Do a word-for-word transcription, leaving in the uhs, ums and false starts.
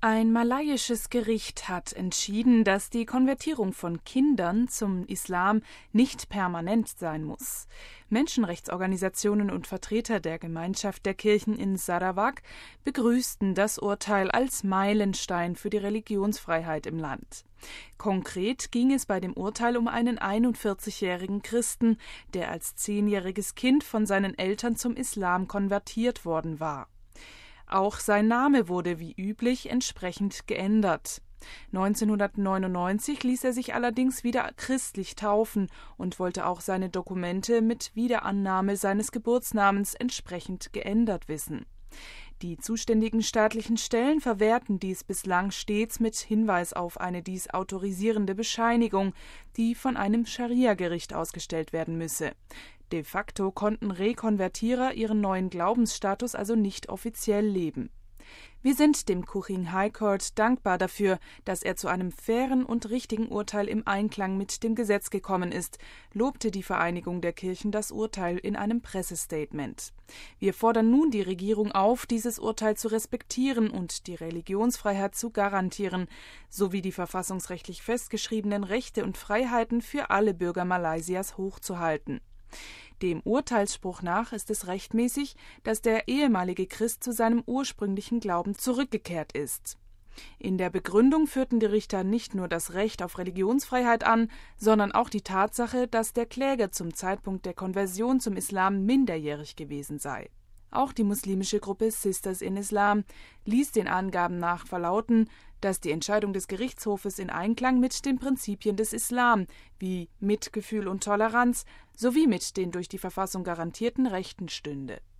Ein malaiisches Gericht hat entschieden, dass die Konvertierung von Kindern zum Islam nicht permanent sein muss. Menschenrechtsorganisationen und Vertreter der Gemeinschaft der Kirchen in Sarawak begrüßten das Urteil als Meilenstein für die Religionsfreiheit im Land. Konkret ging es bei dem Urteil um einen einundvierzigjährigen Christen, der als zehnjähriges Kind von seinen Eltern zum Islam konvertiert worden war. Auch sein Name wurde wie üblich entsprechend geändert. neunzehnhundertneunundneunzig ließ er sich allerdings wieder christlich taufen und wollte auch seine Dokumente mit Wiederannahme seines Geburtsnamens entsprechend geändert wissen. Die zuständigen staatlichen Stellen verwehrten dies bislang stets mit Hinweis auf eine dies autorisierende Bescheinigung, die von einem Scharia-Gericht ausgestellt werden müsse. De facto konnten Rekonvertierer ihren neuen Glaubensstatus also nicht offiziell leben. Wir sind dem Kuching High Court dankbar dafür, dass er zu einem fairen und richtigen Urteil im Einklang mit dem Gesetz gekommen ist, lobte die Vereinigung der Kirchen das Urteil in einem Pressestatement. Wir fordern nun die Regierung auf, dieses Urteil zu respektieren und die Religionsfreiheit zu garantieren, sowie die verfassungsrechtlich festgeschriebenen Rechte und Freiheiten für alle Bürger Malaysias hochzuhalten. Dem Urteilsspruch nach ist es rechtmäßig, dass der ehemalige Christ zu seinem ursprünglichen Glauben zurückgekehrt ist. In der Begründung führten die Richter nicht nur das Recht auf Religionsfreiheit an, sondern auch die Tatsache, dass der Kläger zum Zeitpunkt der Konversion zum Islam minderjährig gewesen sei. Auch die muslimische Gruppe Sisters in Islam ließ den Angaben nach verlauten, dass die Entscheidung des Gerichtshofes in Einklang mit den Prinzipien des Islam wie Mitgefühl und Toleranz sowie mit den durch die Verfassung garantierten Rechten stünde.